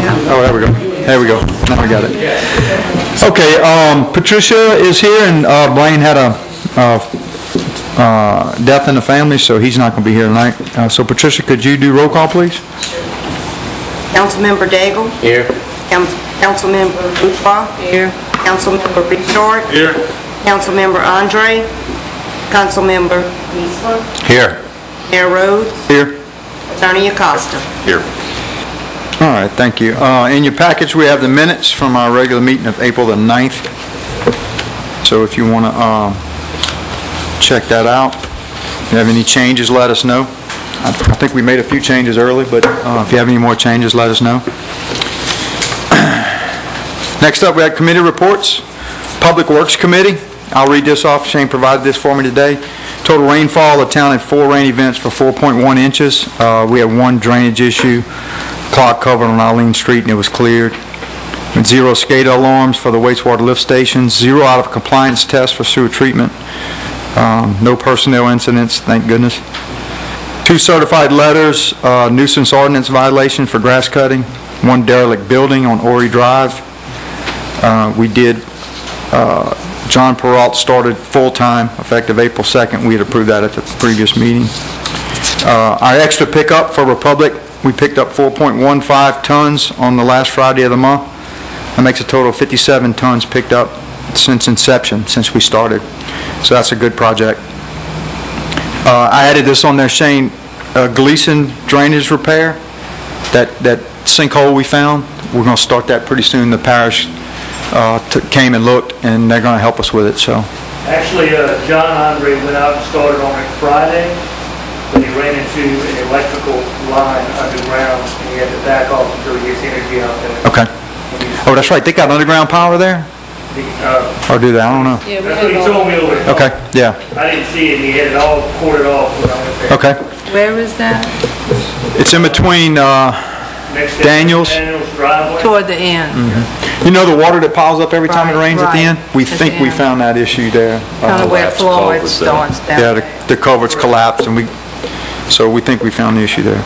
Oh, there we go. There we go. Now we got it. Okay, Patricia is here, and Blaine had a death in the family, so he's not going to be here tonight. So Patricia, could you do roll call, please? Councilmember Daigle. Here. Councilmember Bourgeois. Here. Councilmember Richard. Here. Councilmember Andre. Councilmember Eastland. Here. Mayor Rhodes. Here. Attorney Acosta. Here. All right, thank you. In your package, we have the minutes from our regular meeting of April the 9th. So if you want to check that out, if you have any changes, let us know. I think we made a few changes early, but if you have any more changes, let us know. Next up, we have committee reports. Public Works Committee. I'll read this off. Shane provided this for me today. Total rainfall, the town had 4 rain events for 4.1 inches. We had 1 drainage issue, clog covered on Eileen Street, and it was cleared. 0 SCADA alarms for the wastewater lift stations. 0 out of compliance tests for sewer treatment. No personnel incidents, thank goodness. 2 certified letters, nuisance ordinance violation for grass cutting. 1 derelict building on Ori Drive. We did John Peralt started full-time effective April 2nd. We had approved that at the previous meeting. Our extra pickup for Republic, we picked up 4.15 tons on the last Friday of the month. That makes a total of 57 tons picked up since inception, since we started. So that's a good project. I added this on there, Shane, Gleason drainage repair, that sinkhole we found. We're going to start that pretty soon. The parish came and looked, and they're going to help us with it. So actually, John Andre went out and started on it Friday, but he ran into an electrical line underground, and he had to back off until he gets energy out there. okay. Oh, that's right. They got underground power there, or do they? I don't know. That's what he told me over there. Okay. Yeah. I didn't see it, and he had it all corded off when I went there. Okay. Where is that? It's in between Next to Daniel's driveway. Toward the end. You know the water that piles up every time it Right, rains at the right. end? We At the think we end. found that issue there. Kind of where that's Floyd culverts there. starts down Yeah, there. the culverts collapsed, and so we think we found the issue there.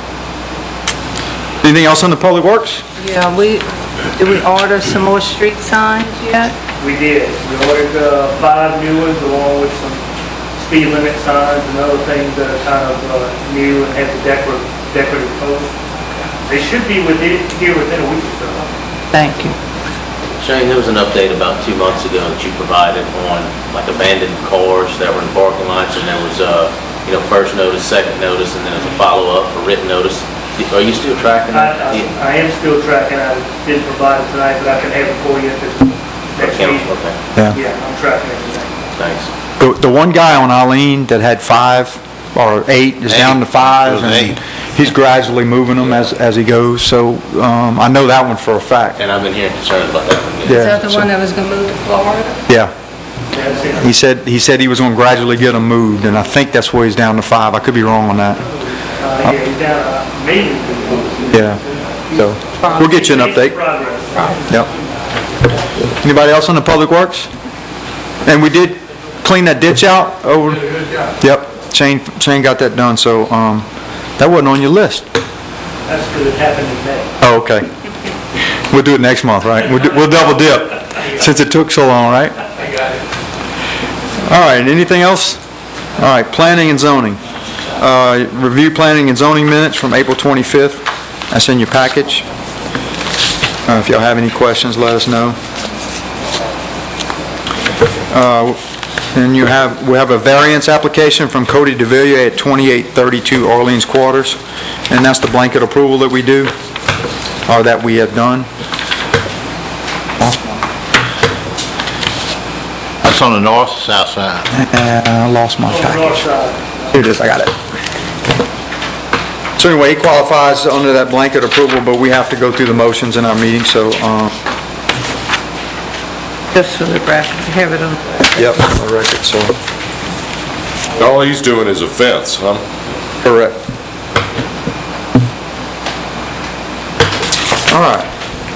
Anything else on the Public Works? Yeah, did we order some more street signs yet? We did. We ordered 5 new ones along with some speed limit signs and other things that are kind of new and have the decorative posts. They should be here within a week or so. Thank you. Shane, there was an update about 2 months ago that you provided on like abandoned cars that were in parking lots, and there was first notice, second notice, and then there's a follow-up for written notice. Are you still tracking that? I am still tracking. I didn't provide it tonight, but I can have it for you at the next Okay. meeting. Okay. Yeah. Yeah, I'm tracking everything. Thanks. The one guy on Eileen that had 5 or 8 is down to 5, It was and 8. he's gradually moving them as he goes. So I know that one for a fact. And I've been hearing concerns about that one. Yeah. Is that the one that was going to move to Florida? Yeah. That's it. He said he was going to gradually get them moved, and I think that's where he's down to 5. I could be wrong on that. Yeah, he's down, maybe. Yeah. So we'll get you an update. Progress. Yep. Anybody else on the Public Works? And we did clean that ditch out over. Yep. Shane got that done. So that wasn't on your list. That's because it happened in May. Oh, okay. We'll do it next month, right? We'll double dip since it took so long, right? I got it. All right. Anything else? All right. Planning and zoning. Review planning and zoning minutes from April 25th. That's in your package. If y'all have any questions, let us know. And we have a variance application from Cody DeVilliers at 2832 Orleans Quarters, and that's the blanket approval that we do, or that we have done. That's on the north, south side. I lost my On the north package. side. Here it is, I got it. So anyway, he qualifies under that blanket approval, but we have to go through the motions in our meeting, so, Just for the record, have it on. yep, on the record, so, All he's doing is a fence, huh? correct. All right.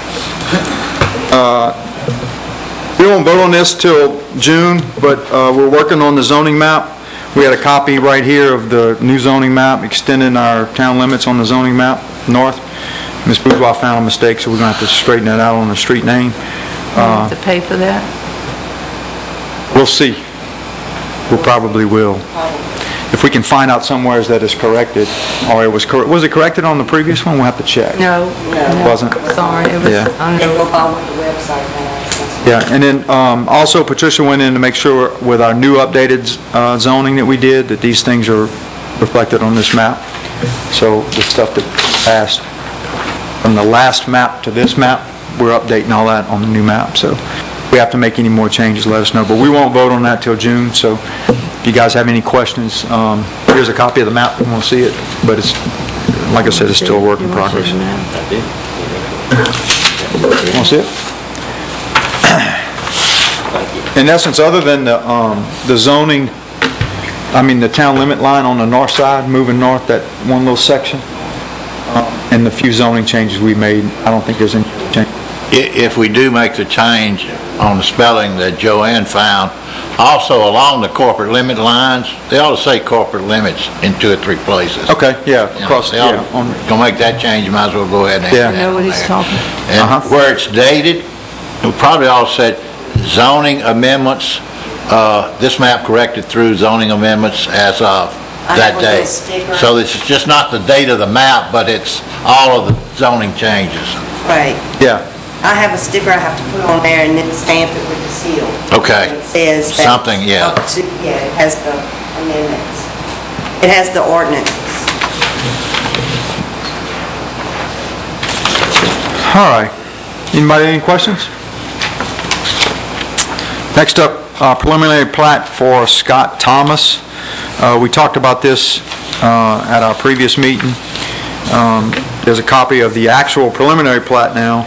We won't vote on this till June, but we're working on the zoning map. We had a copy right here of the new zoning map, extending our town limits on the zoning map north. Ms. Bourgeois found a mistake, so we're going to have to straighten that out on the street name. To pay for that? We'll see. We probably will. If we can find out somewhere that it's corrected, or it was it corrected on the previous one? We'll have to check. No. It wasn't? Sorry, it was Yeah. under, Go by what the website has. Yeah, and then also Patricia went in to make sure with our new updated zoning that we did, that these things are reflected on this map. So the stuff that passed from the last map to this map, we're updating all that on the new map. So if we have to make any more changes, let us know. But we won't vote on that till June, so if you guys have any questions, here's a copy of the map, and we'll see it. But it's, like I said, it's still a work in progress. I did. Want to see it? Thank you. In essence, other than the zoning, the town limit line on the north side, moving north, that one little section, and the few zoning changes we made, I don't think there's any change. If we do make the change on the spelling that Joanne found, also along the corporate limit lines, they ought to say corporate limits in 2 or 3 places. Okay, yeah, You know, across, they ought yeah, on, to- Gonna make that change, you might as well go ahead and Yeah. add that know what on he's there. talking. And where it's dated, we probably all said zoning amendments, this map corrected through zoning amendments as of I that have a little date. sticker. So it's just not the date of the map, but it's all of the zoning changes. Right. yeah, I have a sticker I have to put on there and then stamp it with the seal. Okay. It says that. Something, yeah. Yeah, it has the amendments. It has the ordinances. all right. Anybody have any questions? Next up, preliminary plat for Scott Thomas. We talked about this at our previous meeting. There's a copy of the actual preliminary plat now,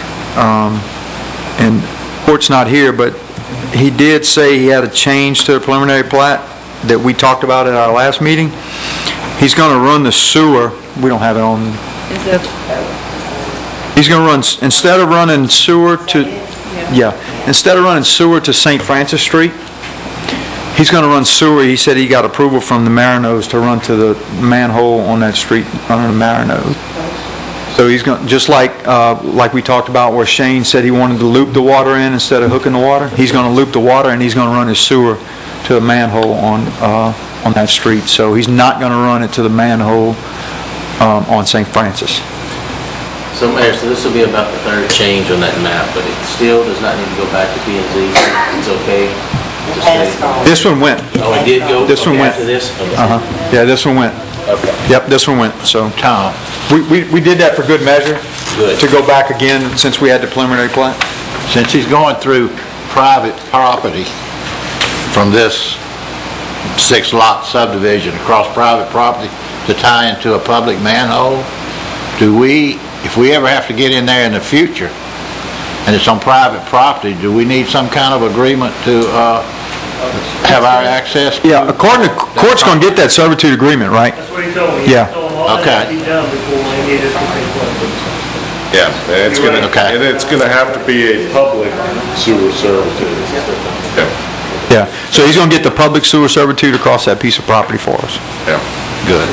and Court's not here, but he did say he had a change to the preliminary plat that we talked about at our last meeting. He's going to run the sewer, we don't have it on, Is that, he's going to run, instead of running sewer to, instead of running sewer to St. Francis Street, he's going to run sewer. He said he got approval from the Marinos to run to the manhole on that street, under the Marinos. So he's going, just like we talked about where Shane said he wanted to loop the water in instead of hooking the water, he's going to loop the water and he's going to run his sewer to the manhole on that street. So he's not going to run it to the manhole on St. Francis. So Mayor, so this will be about the 3rd change on that map, but it still does not need to go back to P and Z. It's okay? It has gone. This one went. Oh, it did go? This one Okay, went. After this? Okay. Yeah, this one went. Okay. Yep, this one went. So Tom, we did that for good measure. Good. To go back again since we had the preliminary plat. since he's going through private property from this 6-lot subdivision across private property to tie into a public manhole, if we ever have to get in there in the future, and it's on private property, do we need some kind of agreement to have our access? Yeah, according to, Court's going to get that servitude agreement, right? That's what he told me. Yeah. He told him all that had to be done before any of this can take place. Yeah, and it's gonna, Okay. and it's gonna have to be a public sewer servitude. Yeah, Yeah. So he's going to get the public sewer servitude across that piece of property for us. yeah. Good.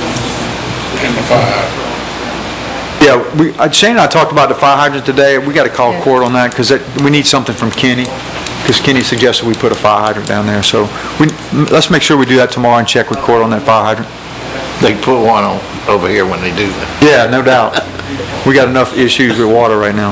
Yeah, Shane and I talked about the fire hydrant today. We got to call Court on that because we need something from Kenny, because Kenny suggested we put a fire hydrant down there. So let's make sure we do that tomorrow and check with Court on that fire hydrant. They can put one on over here when they do that. Yeah, no doubt. We got enough issues with water right now.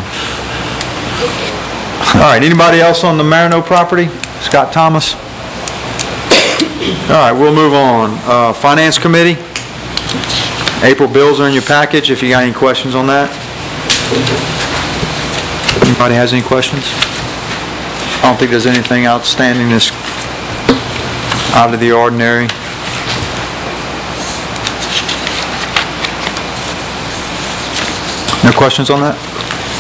All right, anybody else on the Marino property? Scott Thomas? All right, we'll move on. Finance Committee? April bills are in your package, if you got any questions on that. Anybody has any questions? I don't think there's anything outstanding that's out of the ordinary. No questions on that?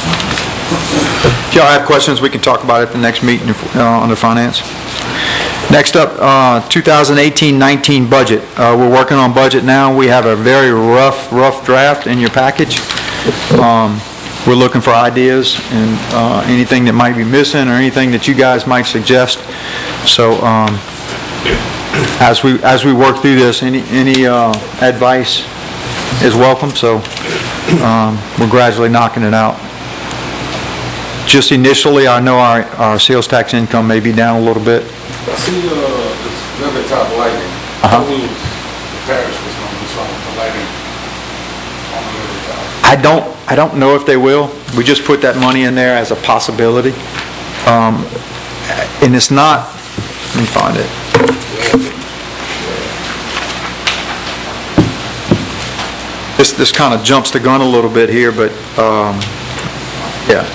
If y'all have questions, we can talk about it at the next meeting under finance. Next up, 2018-19 budget. We're working on budget now. We have a very rough draft in your package. We're looking for ideas and anything that might be missing or anything that you guys might suggest. So as we work through this, any advice is welcome, so we're gradually knocking it out. Just initially, I know our sales tax income may be down a little bit. I see this levy top lighting. Uh-huh. The parish was going to do something for lighting on the levy top. I don't know if they will. We just put that money in there as a possibility. And it's not, let me find it. This kind of jumps the gun a little bit here, but, yeah.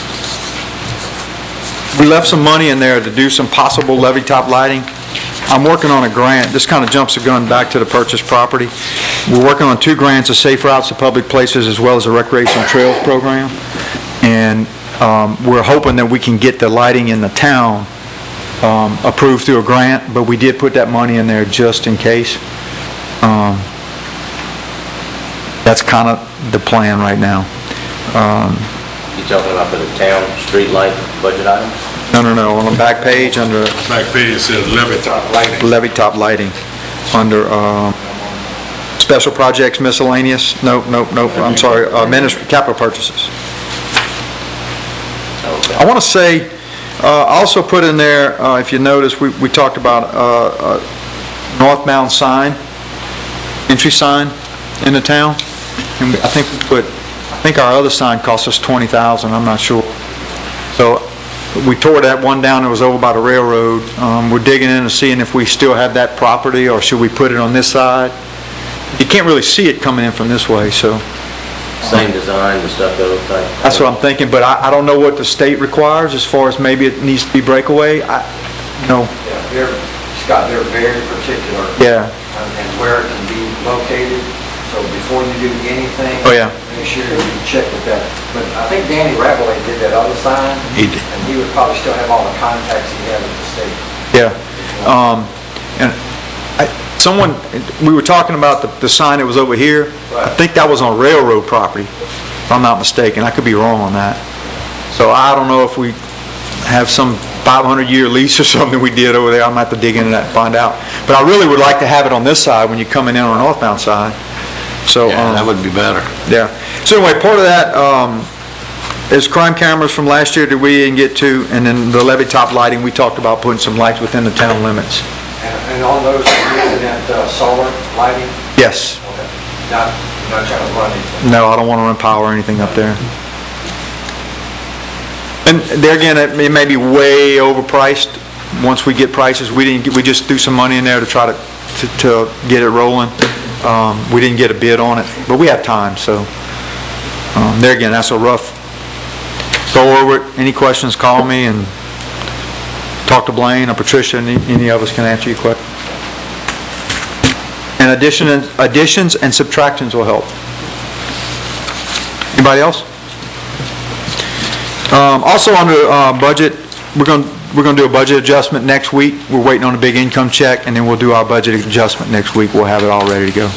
We left some money in there to do some possible levee top lighting. I'm working on a grant. This kind of jumps the gun back to the purchase property. We're working on 2 grants, a safe routes to public places as well as a recreational trails program. And we're hoping that we can get the lighting in the town approved through a grant, but we did put that money in there just in case. That's kind of the plan right now. You talking about for the town street light budget items? No, on the back page under Back page says levy top lighting. levy top lighting, under special projects miscellaneous, nope, I'm sorry, capital purchases. Okay. I want to say, I also put in there, if you notice, we talked about northbound sign, entry sign in the town. And I think our other sign cost us $20,000, I'm not sure. So we tore that one down that was over by the railroad. We're digging in and seeing if we still have that property or should we put it on this side. You can't really see it coming in from this way, so. Same design, the stucco type? That's what I'm thinking, but I don't know what the state requires as far as maybe it needs to be breakaway. No. Yeah, Scott, they're very particular. Yeah. And where it can be located, so before you do anything. Oh, yeah. Make sure you check with that. But I think Danny Ravelli did that other sign. He did. And he would probably still have all the contacts he had with the state. Yeah. And we were talking about the sign that was over here. Right. I think that was on railroad property, if I'm not mistaken. I could be wrong on that. So I don't know if we have some 500-year lease or something we did over there. I'm going to have to dig into that and find out. But I really would like to have it on this side when you're coming in on the northbound side. So, Yeah, that would be better. yeah. So anyway, part of that is crime cameras from last year that we didn't get to, and then the levee top lighting, we talked about putting some lights within the town limits. And on those, you're using that solar lighting? Yes. Okay. Not trying to run anything. No, I don't want to run power or anything up there. And there again, it may be way overpriced. Once we get prices, we just threw some money in there to try to get it rolling. We didn't get a bid on it, but we have time, so there again, that's a rough go over it. Any questions, call me and talk to Blaine or Patricia, and any of us can answer your question. And additions and subtractions will help. Anybody else? Also under budget, we're going to do a budget adjustment next week. We're waiting on a big income check, and then we'll do our budget adjustment next week. We'll have it all ready to go.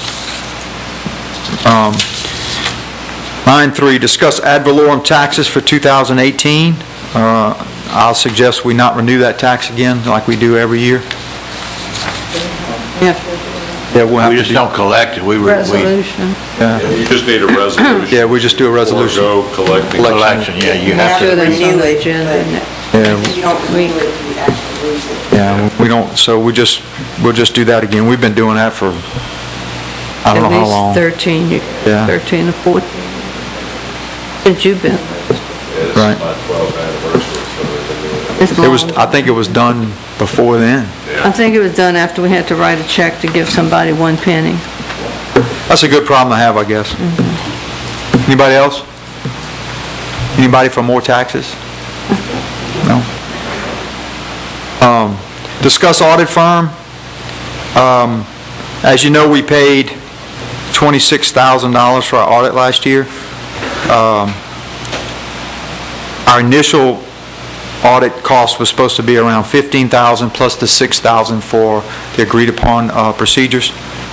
9.3, discuss ad valorem taxes for 2018. I'll suggest we not renew that tax again like we do every year. Yeah, Yeah, we'll have We to just do, don't collect it. We resolution. You just need a resolution. yeah, we just do a resolution. Or go collecting. collection, yeah, you have Sure to. there's Renew on the it, agenda. Yeah, If you don't renew it, you actually lose it. yeah, we don't, so we'll just do that again. We've been doing that for, I don't know how long. At least 13, Yeah. 13 or 14. Since you've been. Right. My 12th anniversary, so they've been doing it. It's It was, long. I think it was done before then. I think it was done after we had to write a check to give somebody 1 penny. That's a good problem to have, I guess. Anybody else? Anybody for more taxes? No? Discuss audit firm. As you know, we paid $26,000 for our audit last year. Our initial audit cost was supposed to be around $15,000 plus the $6,000 for the agreed upon procedures.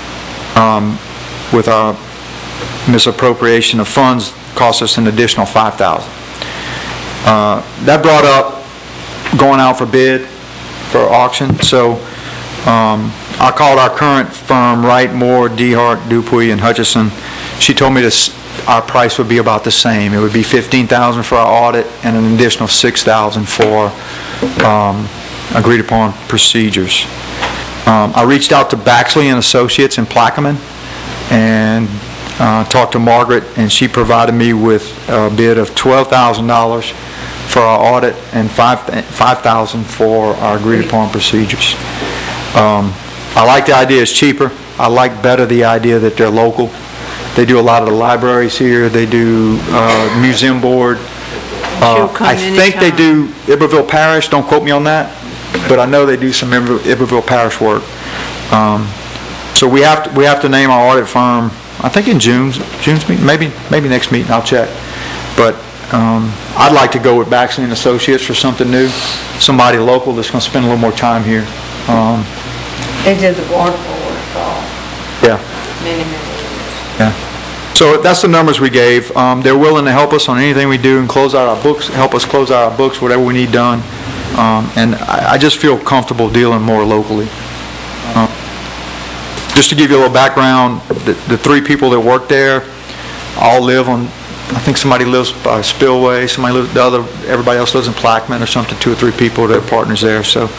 With our misappropriation of funds, cost us an additional $5,000. That brought up going out for bid for auction. So I called our current firm, Wright, Moore, DeHart, Dupuy, and Hutchison. She told me our price would be about the same. It would be $15,000 for our audit and an additional $6,000 for agreed upon procedures. I reached out to Baxley and Associates in Plaquemine and talked to Margaret, and she provided me with a bid of $12,000 for our audit and $5,000 for our agreed upon procedures. I like the idea it's cheaper. I like better the idea that they're local. They do a lot of the libraries here. They do museum board. I think they do Iberville Parish. Don't quote me on that, but I know they do some Iberville Parish work. So we have to name our audit firm. I think in June's meeting, maybe next meeting. I'll check. But I'd like to go with Baxley and Associates for something new, somebody local that's going to spend a little more time here. They did the water board, Yeah. many years. Yeah. So that's the numbers we gave. They're willing to help us on anything we do and close out our books, help us close out our books, whatever we need done. And I just feel comfortable dealing more locally. Just to give you a little background, the three people that work there all live on, I think somebody lives by Spillway, everybody else lives in Plaquemine or something, 2 or 3 people that are partners there. So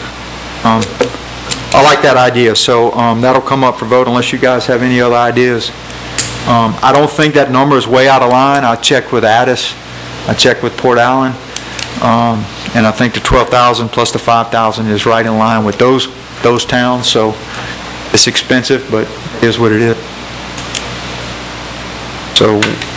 I like that idea. So that'll come up for vote unless you guys have any other ideas. I don't think that number is way out of line. I checked with Addis. I checked with Port Allen. And I think the $12,000 plus the $5,000 is right in line with those towns. So it's expensive, but it is what it is. So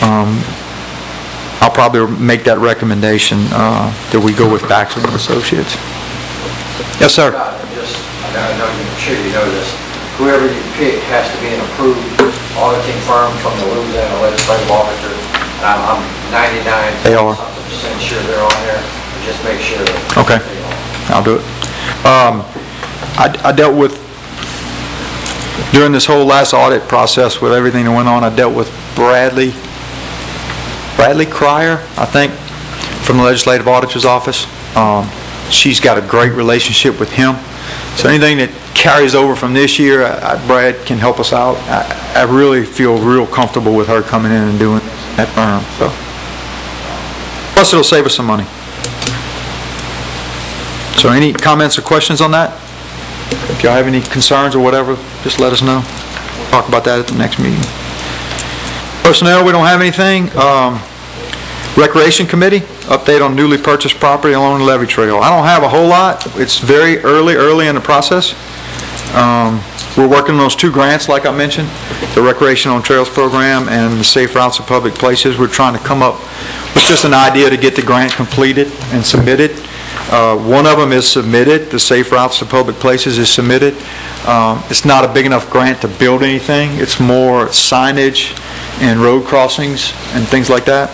I'll probably make that recommendation that we go with Baxley and Associates. Yes, sir. I'm sure you know this. Whoever you pick has to be an approved auditing firm from the Louisiana Legislative Auditor. I'm 99% sure they're on there. Just make sure. Okay, I'll do it. I dealt with, during this whole last audit process with everything that went on, I dealt with Bradley Cryer, I think, from the Legislative Auditor's Office. She's got a great relationship with him. So anything that carries over from this year, Brad can help us out. I really feel real comfortable with her coming in and doing that firm. So. Plus it'll save us some money. So any comments or questions on that? If y'all have any concerns or whatever, just let us know. We'll talk about that at the next meeting. Personnel, we don't have anything. Recreation Committee, update on newly purchased property along the levee trail. I don't have a whole lot. It's very early in the process. We're working on those 2 grants, like I mentioned, the Recreation on Trails program and the Safe Routes of Public Places. We're trying to come up with just an idea to get the grant completed and submitted. One of them is submitted. The Safe Routes to Public Places is submitted. It's not a big enough grant to build anything. It's more signage and road crossings and things like that.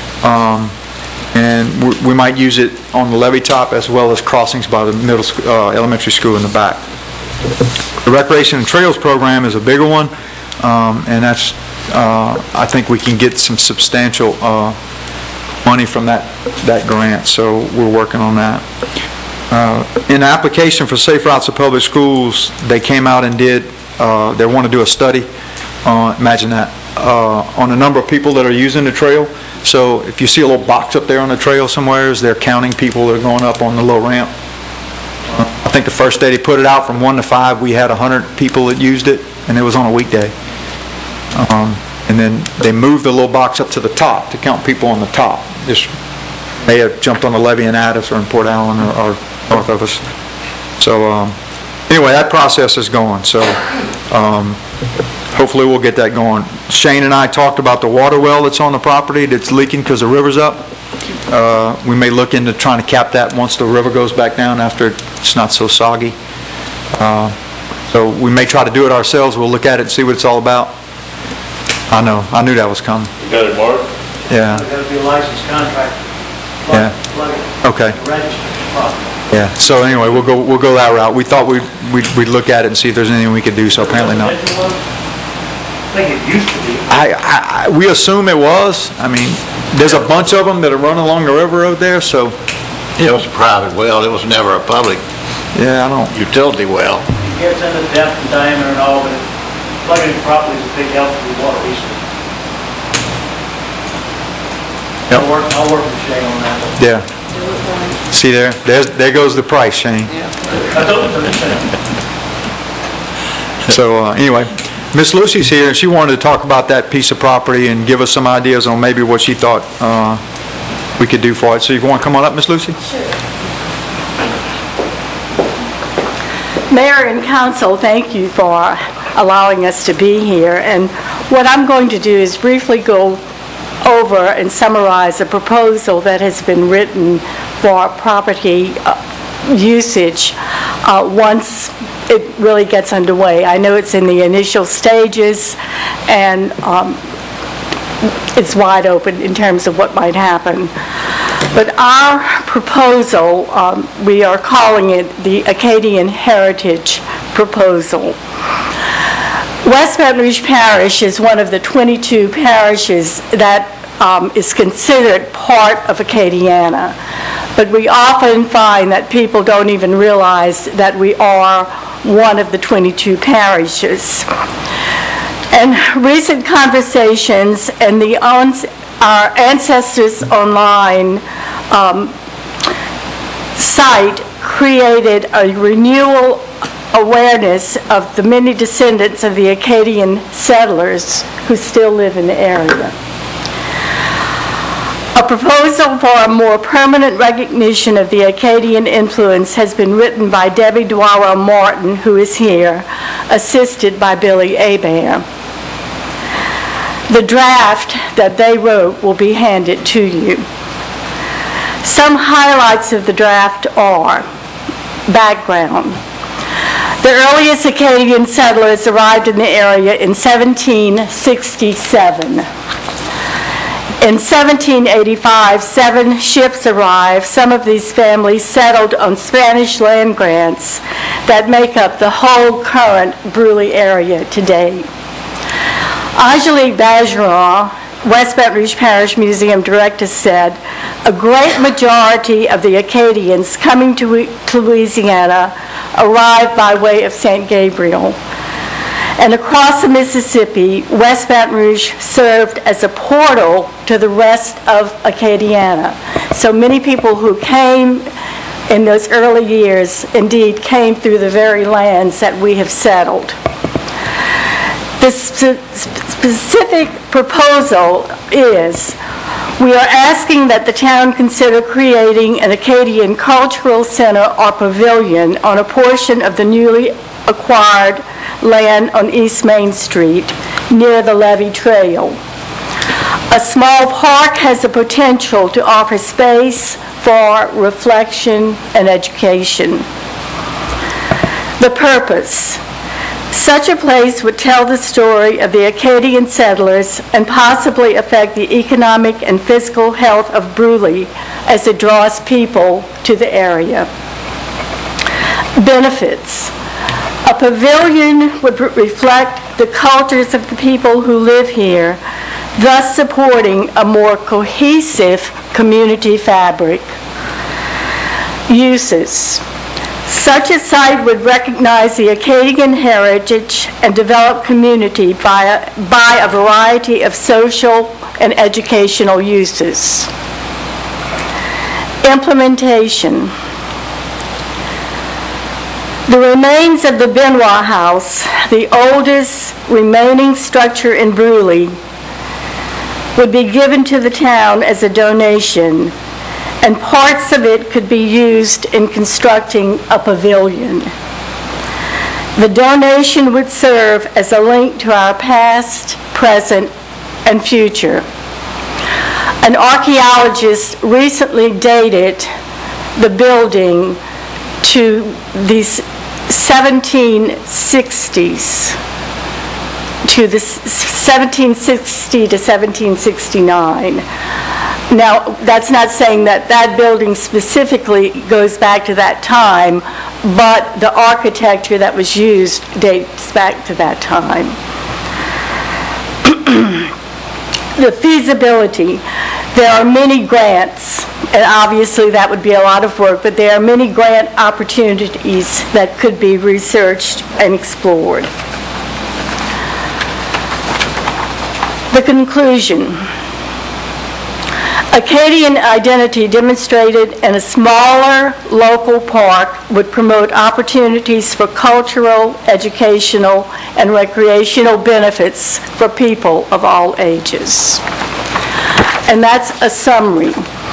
And we might use it on the levee top as well as crossings by the elementary school in the back. The Recreation and Trails program is a bigger one, and that's I think we can get some substantial money from that grant, so we're working on that. In the application for Safe Routes to Public Schools, they came out and did, they want to do a study, imagine that, on the number of people that are using the trail. So if you see a little box up there on the trail somewhere, they're counting people that are going up on the low ramp. I think the first day they put it out from 1 to 5, we had 100 people that used it, and it was on a weekday. And then they moved the little box up to the top to count people on the top. This may have jumped on the levee in Addis or in Port Allen or north of us. So anyway, that process is going. So hopefully we'll get that going. Shane and I talked about the water well that's on the property that's leaking because the river's up. We may look into trying to cap that once the river goes back down after it's not so soggy. So we may try to do it ourselves. We'll look at it and see what it's all about. I know. I knew that was coming. You got it, Mark? Yeah. There's got to be a licensed contractor. Yeah. Okay. Yeah. So anyway, we'll go that route. We thought we'd look at it and see if there's anything we could do. So apparently not. I think it used to be. We assume it was. I mean, there's a bunch of them that are running along the river road there. So It was a private well. It was never a public yeah, I don't. utility well. gets into depth and diameter and all, but plugging it properly is a big help for the water resource. Yep. I'll work with Shane on that. Yeah. See there? There goes the price, Shane. I told him to Shane. So anyway, Miss Lucy's here, and she wanted to talk about that piece of property and give us some ideas on maybe what she thought we could do for it. So you want to come on up, Miss Lucy? Mayor and council, thank you for allowing us to be here. And what I'm going to do is briefly go over and summarize a proposal that has been written for property usage once it really gets underway. I know it's in the initial stages, and it's wide open in terms of what might happen. But our proposal, we are calling it the Acadian Heritage Proposal. West Baton Rouge Parish is one of the 22 parishes that is considered part of Acadiana. But we often find that people don't even realize that we are one of the 22 parishes. And recent conversations and our Ancestors Online site created a renewal awareness of the many descendants of the Acadian settlers who still live in the area. A proposal for a more permanent recognition of the Acadian influence has been written by Debbie Dwara Martin, who is here, assisted by Billy Abear. The draft that they wrote will be handed to you. Some highlights of the draft are: background. The earliest Acadian settlers arrived in the area in 1767. In 1785, 7 ships arrived. Some of these families settled on Spanish land grants that make up the whole current Bruley area today. Angelique Bergeron, West Baton Rouge Parish Museum Director, said, "A great majority of the Acadians coming to Louisiana arrived by way of St. Gabriel. And across the Mississippi, West Baton Rouge served as a portal to the rest of Acadiana." So many people who came in those early years indeed came through the very lands that we have settled. The specific proposal is, we are asking that the town consider creating an Acadian cultural center or pavilion on a portion of the newly acquired land on East Main Street near the Levee Trail. A small park has the potential to offer space for reflection and education. The purpose: such a place would tell the story of the Acadian settlers and possibly affect the economic and physical health of Bruley as it draws people to the area. Benefits: a pavilion would reflect the cultures of the people who live here, thus supporting a more cohesive community fabric. Uses: such a site would recognize the Acadian heritage and develop community by a variety of social and educational uses. Implementation: the remains of the Benoit House, the oldest remaining structure in Bruley, would be given to the town as a donation, and parts of it could be used in constructing a pavilion. The donation would serve as a link to our past, present, and future. An archaeologist recently dated the building to the 1760s, to the 1760 to 1769. Now, that's not saying that that building specifically goes back to that time, but the architecture that was used dates back to that time. The feasibility: there are many grants And obviously, that would be a lot of work, but there are many grant opportunities that could be researched and explored. The conclusion. Acadian identity demonstrated in a smaller local park would promote opportunities for cultural, educational, and recreational benefits for people of all ages. And that's a summary.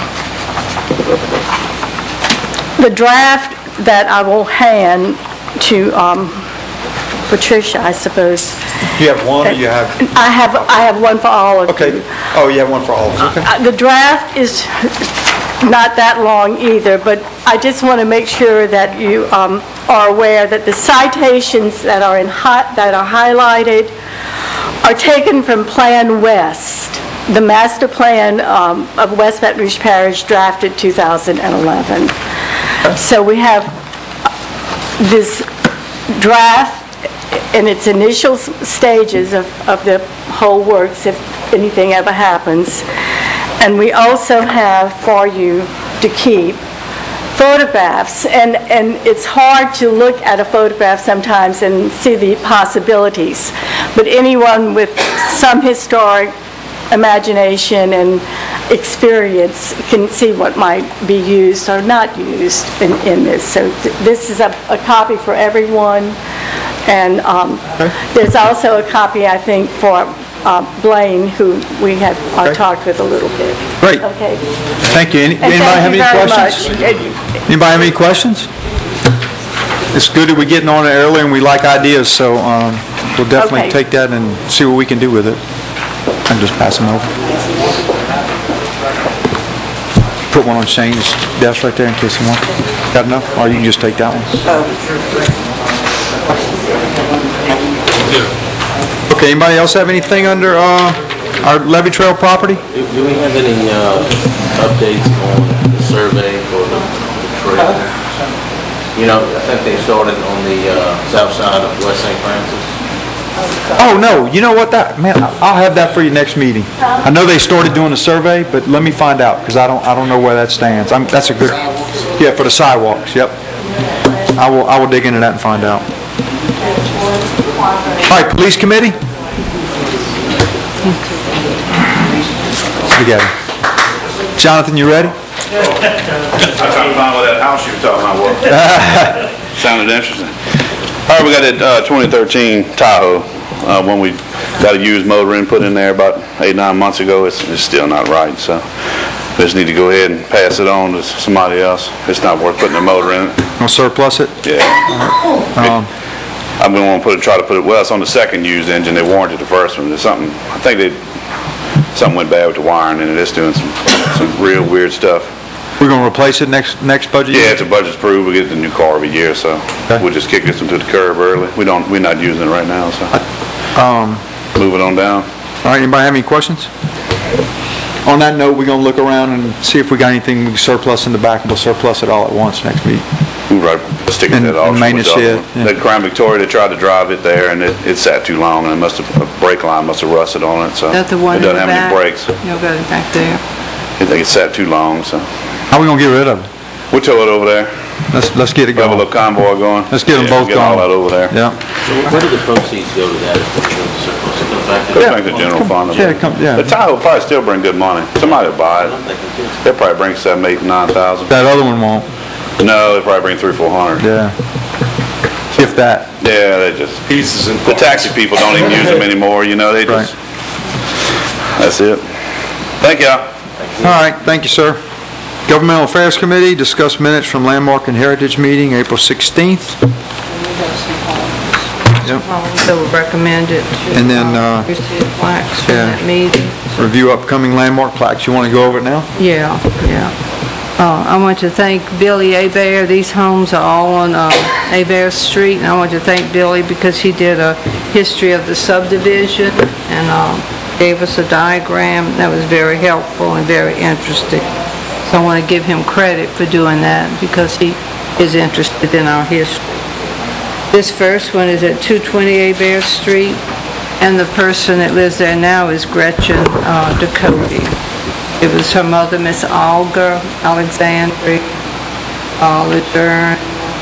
The draft that I will hand to Patricia, I suppose. You have one, or you have? I have one for all of you. Okay. Oh, you have one for all of us, okay. The draft is not that long either, but I just want to make sure that you are aware that the citations that are highlighted are taken from Plan West, the master plan of West Baton Rouge Parish drafted 2011. So we have this draft in its initial stages of the whole works, if anything ever happens. And we also have for you to keep photographs, and it's hard to look at a photograph sometimes and see the possibilities, but anyone with some historic imagination and experience can see what might be used or not used in this. So this is a copy for everyone, and there's also a copy, I think, for Blaine, who we have talked with a little bit. Great. Okay. Thank you. Anybody have any questions? Anybody have any questions? It's good that we're getting on it early and we like ideas, so we'll definitely take that and see what we can do with it. I'm just passing over. Put one on Shane's desk right there in case you want. Got enough? Or you can just take that one. Okay, anybody else have anything under our levee trail property? Do we have any updates on the survey for the trail? You know, I think they started on the south side of West St. Francis. Oh, no, you know what, I'll have that for you next meeting. I know they started doing a survey, but let me find out, because I don't know where that stands. That's a good, yeah, for the sidewalks, yep. I will dig into that and find out. All right, police committee? We got it. Jonathan, you ready? I'm trying to find where that house you were talking about was. Sounded interesting. All right, we got that 2013 Tahoe, one we got a used motor in, put in there about 8-9 months ago. It's still not right, so we just need to go ahead and pass it on to somebody else. It's not worth putting a motor in it. Gonna surplus it? Yeah. I'm going to try to put it, well, it's on the second used engine. They warranted the first one. There's something, I think something went bad with the wiring in it. It's doing some real weird stuff. We're going to replace it next budget year? Yeah, if the budget's approved, we get the new car every year, so we'll just kick this one to the curb early. We're not using it right now, so move it on down. All right, anybody have any questions? On that note, we're going to look around and see if we got anything we can surplus in the back, and we'll surplus it all at once next week. Right, stick it to that auction. Maintenance shed. That Crown Victoria, they tried to drive it there, and it sat too long, and a brake line must have rusted on it, so it doesn't have any brakes. You'll go back there. I think it sat too long, so. How are we going to get rid of it? We'll tow it over there. Let's get it We'll going. have a little convoy going. Let's get them both get going. all that over there. Yeah. So where do the proceeds go to that? Goes back to the general fund. Yeah. The Tahoe will probably still bring good money. Somebody will buy it. They'll probably bring 7, 8, 9,000. That other one won't. No, they probably bring 300, 400. Yeah. If that. Yeah, they just. Pieces and the taxi people don't even use them anymore. You know, they just. That's it. Thank y'all. All right, thank you, sir. Governmental Affairs Committee, discuss minutes from Landmark and Heritage meeting, April 16th. Yep. So we recommended to And then, receive plaques from that meeting. Review upcoming landmark plaques. You want to go over it now? Yeah. I want to thank Billy Hebert. These homes are all on Hebert Street, and I want to thank Billy because he did a history of the subdivision and gave us a diagram that was very helpful and very interesting. So I want to give him credit for doing that because he is interested in our history. This first one is at 220 Hebert Street, and the person that lives there now is Gretchen Ducote. It was her mother, Miss Olga Alexandria Lejeune,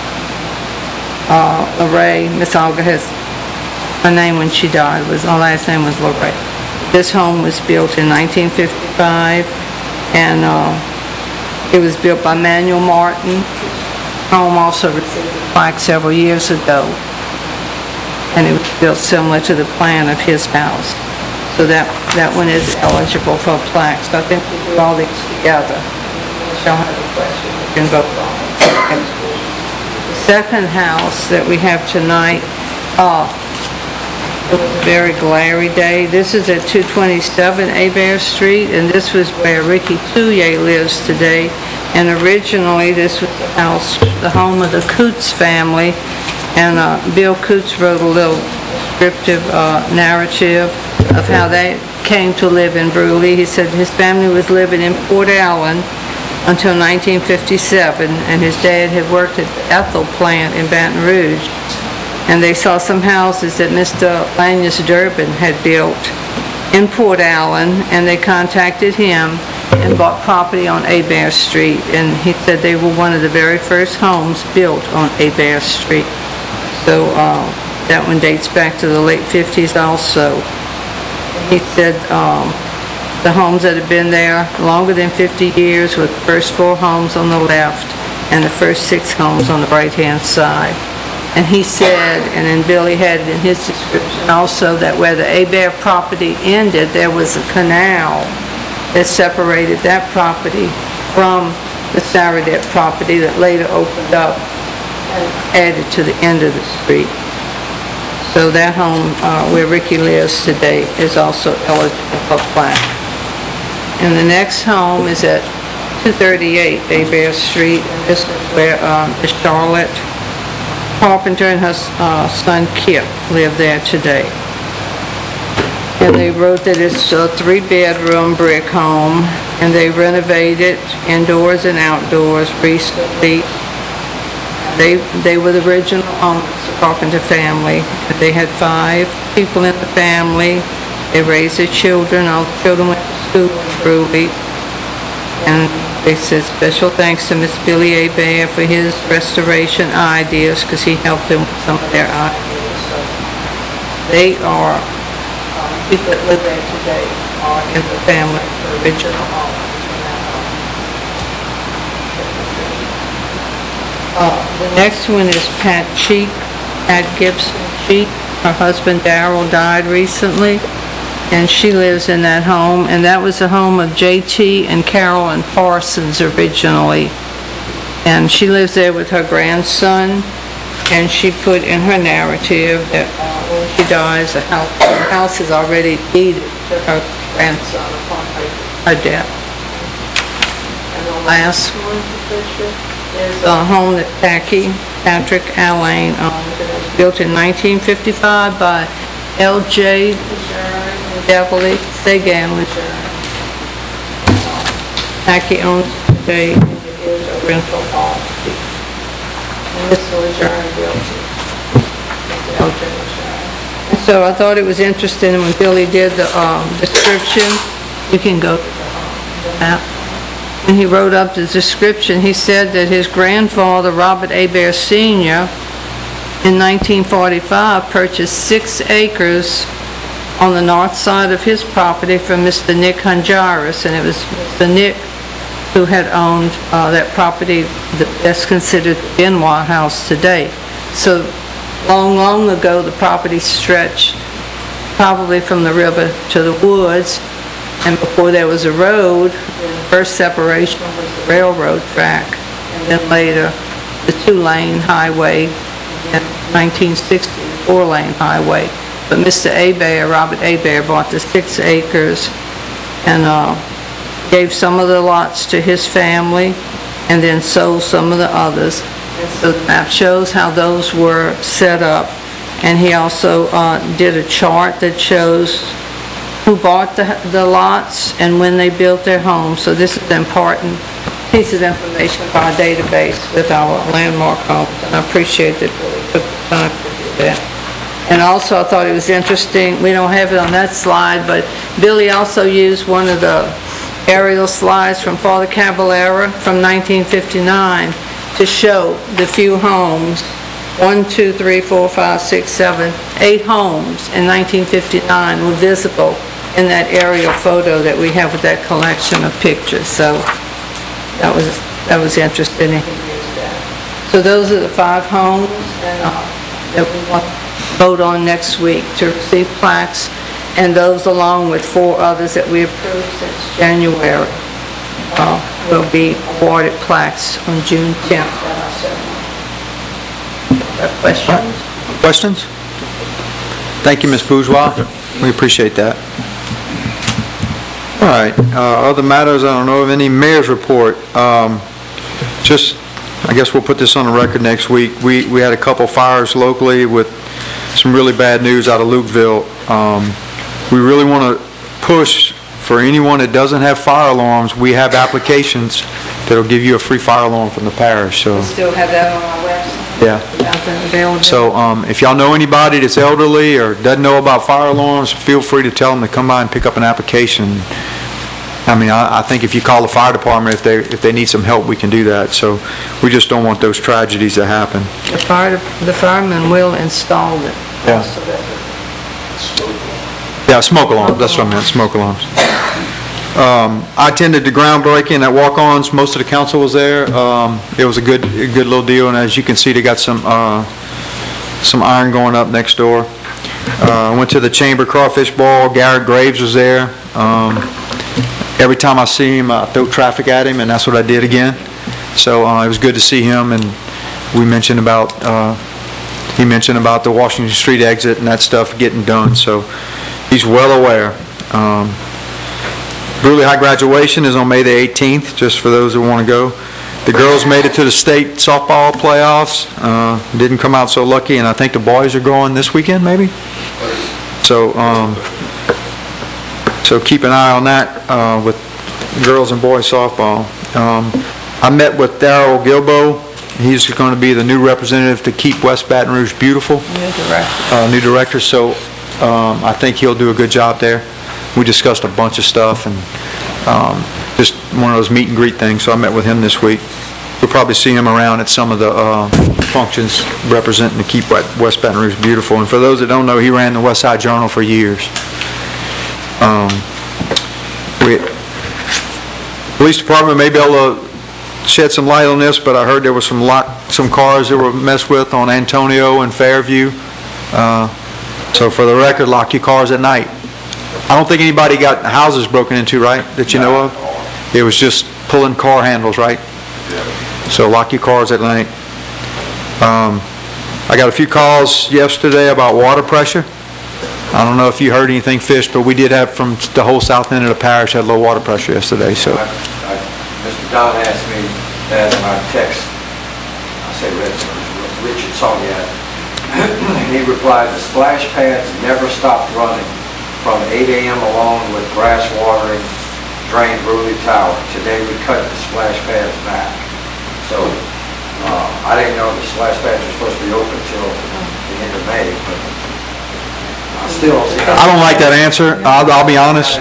LeRae. Miss Olga has, her name when she died was, her last name was LeRae. This home was built in 1955, and it was built by Manuel Martin. Home also received a plaque several years ago, and it was built similar to the plan of his house. So that one is eligible for a plaque. So I think we do all these together. If y'all have a question, you can vote on it. The second house that we have tonight, it was a very glary day. This is at 227 Hebert Street, and this was where Ricky Touye lives today. And originally, this was the house, the home of the Coots family, and Bill Coots wrote a little descriptive narrative of how they came to live in Brewley. He said his family was living in Port Allen until 1957, and his dad had worked at the Ethel plant in Baton Rouge. And they saw some houses that Mr. Lanius Durbin had built in Port Allen, and they contacted him and bought property on Hebert Street. And he said they were one of the very first homes built on Hebert Street. So that one dates back to the late 50s also. He said the homes that have been there longer than 50 years were the first 4 homes on the left and the first 6 homes on the right-hand side. And he said, and then Billy had it in his description also, that where the Hebert property ended, there was a canal that separated that property from the Saradet property that later opened up and added to the end of the street. So that home where Ricky lives today is also eligible for plaque. And the next home is at 238 Hebert Street. This is where Miss Charlotte Carpenter and her son Kip live there today. And they wrote that it's a 3-bedroom brick home, and they renovated indoors and outdoors recently. They were the original owners, the Carpenter family. They had 5 people in the family. They raised their children. All the children went to school in Brewley. And they said special thanks to Miss Billy Hebert for his restoration ideas, because he helped them with some of their ideas. So they are, people that live there today are in the family, the original owners. The next one is Pat Cheek, Pat Gibson Cheek. Her husband Darrell died recently, and she lives in that home, and that was the home of J.T. and Carolyn Parsons originally. And she lives there with her grandson, and she put in her narrative that when she dies, the house is already deeded to her grandson upon her death. And the last one, Patricia, is a home that Patrick Allain owned. It was built in 1955 by L.J. Lejeune and Beverly Sagan Lejeune. Packy owns it today, and it is a rental home. And Mr. Lejeune built it. L.J. Lejeune. And so I thought it was interesting when Billy did the description. You can go to the map. When he wrote up the description, he said that his grandfather, Robert Hebert Sr., in 1945 purchased 6 acres on the north side of his property from Mr. Nick Hunjaris, and it was Mr. Nick who had owned that property that's considered the Benoit House today. So long ago, the property stretched probably from the river to the woods, and before there was a road, the first separation was the railroad track, and then later the 2-lane highway, in 1960, the 4-lane highway. But Mr. Hebert, Robert Hebert, bought the 6 acres and gave some of the lots to his family, and then sold some of the others. And so the map shows how those were set up. And he also did a chart that shows who bought the lots and when they built their homes. So this is an important piece of information for our database with our landmark homes, and I appreciate that Billy took the time to do that. And also, I thought it was interesting, we don't have it on that slide, but Billy also used one of the aerial slides from Father Caballera from 1959 to show the few homes, 1, 2, 3, 4, 5, 6, 7, 8 homes in 1959 were visible in that aerial photo that we have with that collection of pictures. So that was interesting. So those are the 5 homes that we want to vote on next week to receive plaques, and those along with 4 others that we approved since January will be awarded plaques on June 10th. Questions? Questions? Thank you, Ms. Bourgeois. We appreciate that. All right, other matters, I don't know of any. Mayor's report. Just, I guess we'll put this on the record next week. We had a couple fires locally with some really bad news out of Lukeville. We really want to push for anyone that doesn't have fire alarms. We have applications that'll give you a free fire alarm from the parish. So We still have that on our website. yeah. So if y'all know anybody that's elderly or doesn't know about fire alarms, feel free to tell them to come by and pick up an application. I mean, I think if you call the fire department, if they need some help, we can do that. So we just don't want those tragedies to happen. The firemen will install it. Yeah. Yeah, smoke alarms, that's what I meant, smoke alarms. I attended the groundbreaking at Walk-Ons. Most of the council was there. It was a good little deal, and as you can see, they got some iron going up next door. I went to the Chamber Crawfish Ball. Garrett Graves was there. Every time I see him, I throw traffic at him, and that's what I did again. So it was good to see him, and we mentioned about, he mentioned about the Washington Street exit and that stuff getting done, so he's well aware. Bruley High graduation is on May the 18th, just for those that want to go. The girls made it to the state softball playoffs. Didn't come out so lucky, and I think the boys are going this weekend, maybe? So, so keep an eye on that with girls and boys softball. I met with Darrell Gilbo. He's going to be the new representative to keep West Baton Rouge beautiful. New director. So I think he'll do a good job there. We discussed a bunch of stuff and just one of those meet and greet things. So I met with him this week. We'll probably see him around at some of the functions representing to keep West Baton Rouge beautiful. And for those that don't know, he ran the West Side Journal for years. Police department may be able to shed some light on this, but I heard there was some cars that were messed with on Antonio and Fairview. So for the record, lock your cars at night. I don't think anybody got houses broken into, right, that you know of? It was just pulling car handles, right? So lock your cars at night. I got a few calls yesterday about water pressure. I don't know if you heard anything, Fish, but we did have from the whole south end of the parish had low water pressure yesterday. So Mr. Don asked me that in my text. I say Richard saw me at it. And he replied, the splash pads never stopped running from 8 a.m. along with grass watering drained Bruley Tower. Today we cut the splash pads back. So I didn't know the splash pads were supposed to be open till the end of May, but I don't like that answer. I'll be honest.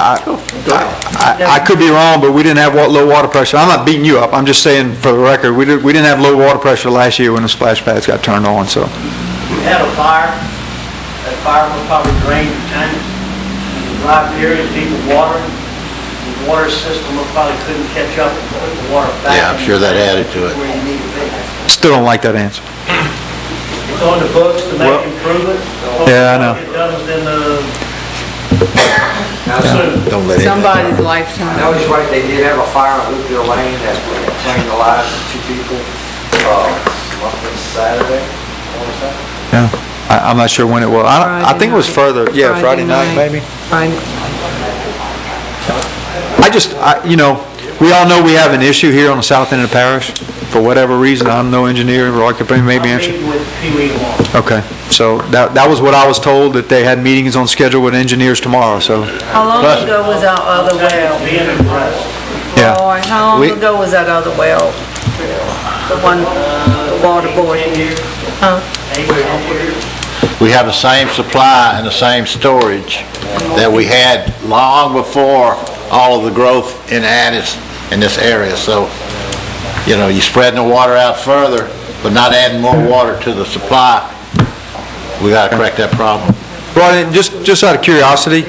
I could be wrong, but we didn't have low water pressure. I'm not beating you up. I'm just saying for the record, we didn't have low water pressure last year when the splash pads got turned on. So we had a fire. That fire was probably drained the tanks. In the dry period, people watering. The water system probably couldn't catch up and put the water back. Yeah, I'm sure that added to it. Where you need to be. Still don't like that answer. It's on the books to make improvements. Yeah, I know. It done within Don't let Somebody's lifetime. I know he's right, they did have a fire on Lukeville Lane that claimed the lives of 2 people. Must have been Saturday, yeah, I'm not sure when it was. I think it was further. Yeah, Friday night maybe. You know, we all know we have an issue here on the south end of the parish. For whatever reason, I'm no engineer, Roy could maybe answer. Okay, so that was what I was told, that they had meetings on schedule with engineers tomorrow, so. How long ago was our other well? Yeah. Roy, how long ago was that other well? The one, the water board? We have the same supply and the same storage that we had long before all of the growth in Addis in this area. So, you know, you're spreading the water out further, but not adding more water to the supply. We got to correct that problem. Well, just out of curiosity,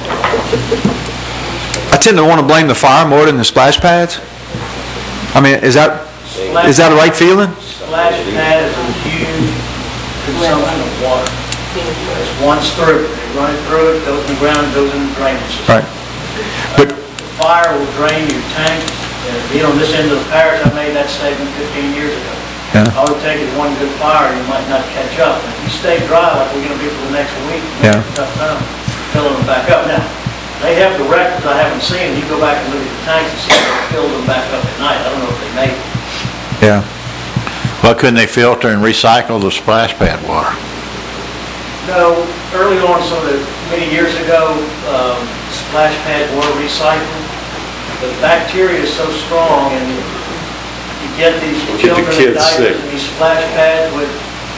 I tend to want to blame the fire more than the splash pads. I mean, is that a right feeling? Splash pad is a huge consumption of water. It's once through, they run it through, it goes in the ground, goes in the drainage system. Right. But Fire will drain your tank. Being on this end of the parish, I made that statement 15 years ago. Yeah. All it takes is one good fire, you might not catch up. If you stay dry like we're gonna be for the next week, Yeah. it's a tough time filling them back up. Now, they have the records I haven't seen. You go back and look at the tanks and see if they filled them back up at night. I don't know if they made it. yeah. Why couldn't they filter and recycle the splash pad water? No, early on, many years ago, splash pads were recycled. The bacteria is so strong, and you get these Get the children in kids diapers sick. and these splash pads with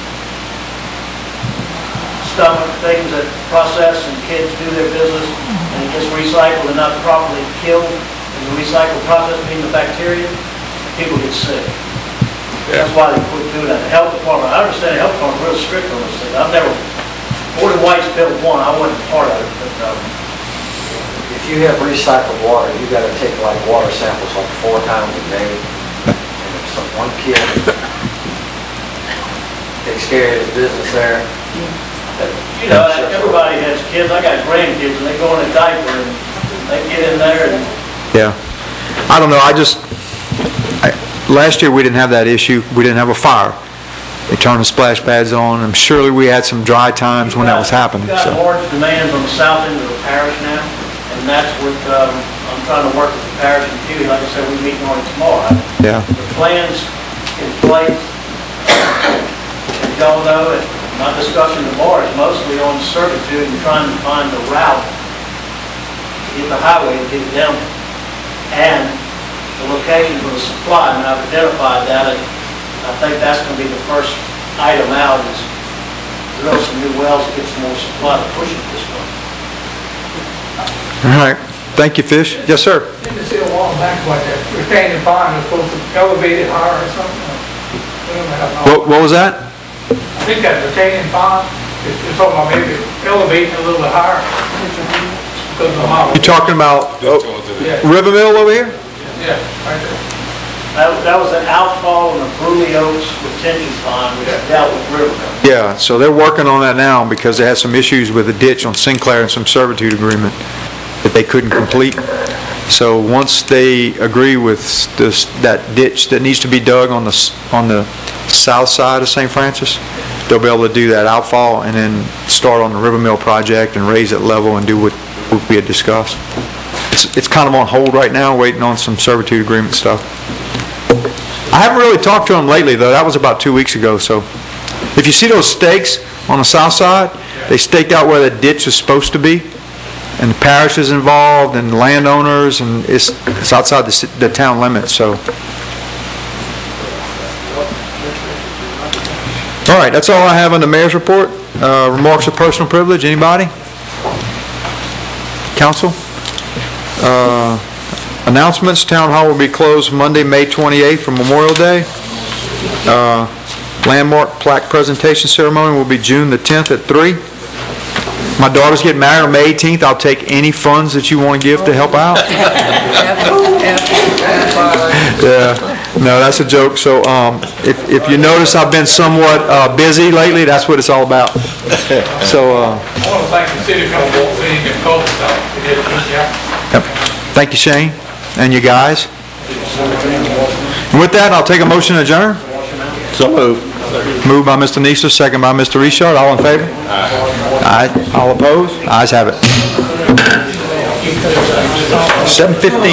stomach things that process, and kids do their business, and it gets recycled and not properly killed. And the recycle process, being the bacteria, people get sick. That's why they quit doing that. The health department, I understand the health department's real strict on this thing. I've never, Board of White's built one, I wasn't part of it, but, If you have recycled water, you gotta take like water samples like 4 times a day. And if one kid takes care of his business there, you know, everybody has kids. I got grandkids, and they go in a diaper, and they get in there, and Yeah. I don't know, last year we didn't have that issue. We didn't have a fire. They turned the splash pads on, and surely we had some dry times when that was happening. we've got So, large demands on the south end of the parish now, and that's what, I'm trying to work with the parish and Pewee. Like I said, we're meeting on it tomorrow. yeah. The plans in place, as y'all know, and my discussion tomorrow is mostly on servitude and trying to find the route to get the highway to get it down, and the location for the supply. And I've identified that, and I think that's going to be the first item out, is drill some new wells to get some more supply to push it this way. All right. Thank you, Fish. Yes, sir. I didn't see a while back like that, retaining pond was supposed to elevate it higher or something. We don't have no- What was that? I think that retaining pond, it's talking about maybe elevating a little bit higher. Because of the model. You talking about Yeah, River Mill over here? yeah, right there. That was an outfall in the Bruley Oaks retention pond, which dealt with River. Yeah, so they're working on that now because they had some issues with a ditch on Sinclair and some servitude agreement that they couldn't complete. So once they agree with that ditch that needs to be dug on the south side of St. Francis, they'll be able to do that outfall and then start on the River Mill project and raise it level and do what we had discussed. It's kind of on hold right now, waiting on some servitude agreement stuff. I haven't really talked to them lately, though. That was about 2 weeks ago. So if you see those stakes on the south side, they staked out where the ditch is supposed to be, and the parish is involved, and the landowners, and it's outside the town limits. So, all right, that's all I have on the mayor's report. Remarks of personal privilege. Anybody? Council? Announcements. Town Hall will be closed Monday, May 28th for Memorial Day. Landmark plaque presentation ceremony will be June the 10th at 3. My daughter's getting married on May 18th. I'll take any funds that you want to give to help out. Yeah, no, that's a joke. So if you notice, I've been somewhat busy lately. That's what it's all about. So, I want to thank the city for what we can call it out. We did a good job. yep. Thank you, Shane, and you guys. And with that, I'll take a motion to adjourn. So moved. Moved by Mr. Neesler, second by Mr. Richard. All in favor? Aye. All opposed? Ayes have it. 7:15.